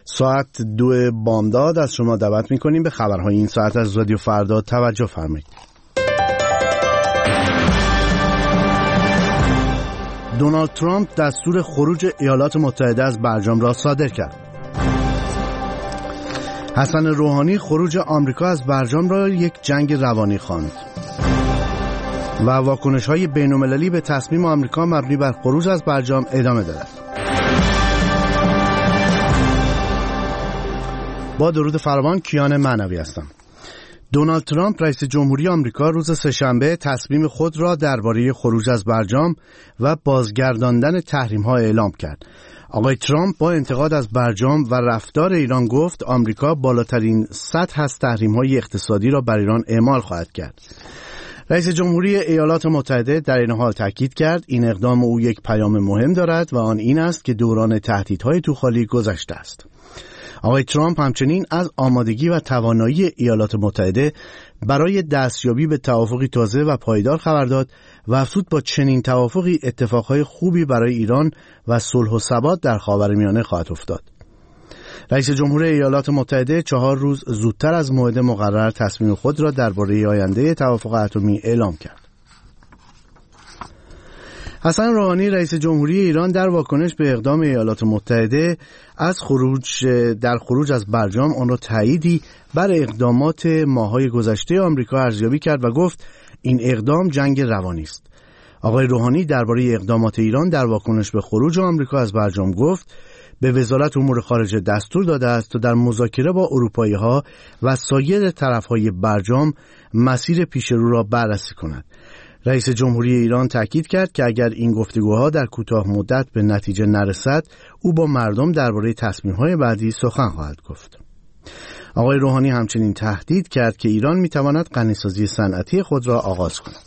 ساعت 2 بامداد از شما دعوت می‌کنیم به خبرهای این ساعت از رادیو فردا توجه فرمایید. دونالد ترامپ دستور خروج ایالات متحده از برجام را صادر کرد. حسن روحانی خروج آمریکا از برجام را یک جنگ روانی خواند. و واکنش‌های بین‌المللی به تصمیم آمریکا مبنی بر خروج از برجام ادامه دارد. با درود فراوان، کیان معنوی هستم. دونالد ترامپ رئیس جمهوری آمریکا روز سه‌شنبه تصمیم خود را درباره خروج از برجام و بازگرداندن تحریم‌ها اعلام کرد. آقای ترامپ با انتقاد از برجام و رفتار ایران گفت آمریکا بالاترین سطح از تحریم‌های اقتصادی را بر ایران اعمال خواهد کرد. رئیس جمهوری ایالات متحده در این حال تاکید کرد این اقدام او یک پیام مهم دارد و آن این است که دوران تهدیدهای توخالی گذشته است. آقای ترامپ همچنین از آمادگی و توانایی ایالات متحده برای دستیابی به توافقی تازه و پایدار خبر داد و افزود با چنین توافقی اتفاقهای خوبی برای ایران و صلح و ثبات در خاورمیانه خواهد افتاد. رئیس جمهوری ایالات متحده 4 روز زودتر از موعد مقرر تصمیم خود را درباره آینده توافق اتمی اعلام کرد. حسن روحانی رئیس جمهوری ایران در واکنش به اقدام ایالات متحده از خروج از برجام آن را تأییدی بر اقدامات ماه‌های گذشته آمریکا ارزیابی کرد و گفت این اقدام جنگ روانی است. آقای روحانی درباره اقدامات ایران در واکنش به خروج آمریکا از برجام گفت به وزارت امور خارجه دستور داده است تا در مذاکره با اروپایی‌ها و سایر طرف‌های برجام مسیر پیشرو را بررسی کند. رئیس جمهوری ایران تاکید کرد که اگر این گفتگوها در کوتاه مدت به نتیجه نرسد، او با مردم درباره تصمیم‌های بعدی سخن خواهد گفت. آقای روحانی همچنین تهدید کرد که ایران می‌تواند غنی‌سازی صنعتی خود را آغاز کند.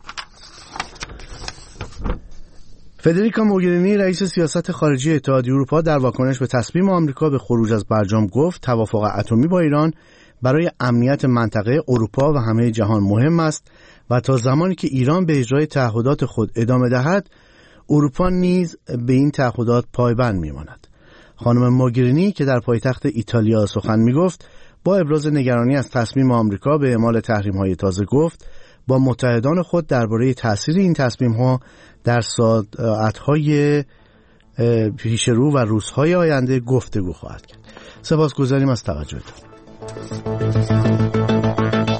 فدریکا موگرینی رئیس سیاست خارجی اتحادیه اروپا در واکنش به تصمیم آمریکا به خروج از برجام گفت توافق اتمی با ایران برای امنیت منطقه اروپا و همه جهان مهم است و تا زمانی که ایران به اجرای تعهدات خود ادامه دهد اروپا نیز به این تعهدات پایبند میماند. خانم موگرینی که در پایتخت ایتالیا سخن میگفت با ابراز نگرانی از تصمیم آمریکا به اعمال تحریم‌های تازه گفت با متحدان خود درباره تاثیر این تصمیم‌ها در ساعت‌های پیشرو و روزهای آینده گفتگو خواهد کرد. سپاسگزاریم از توجهتان.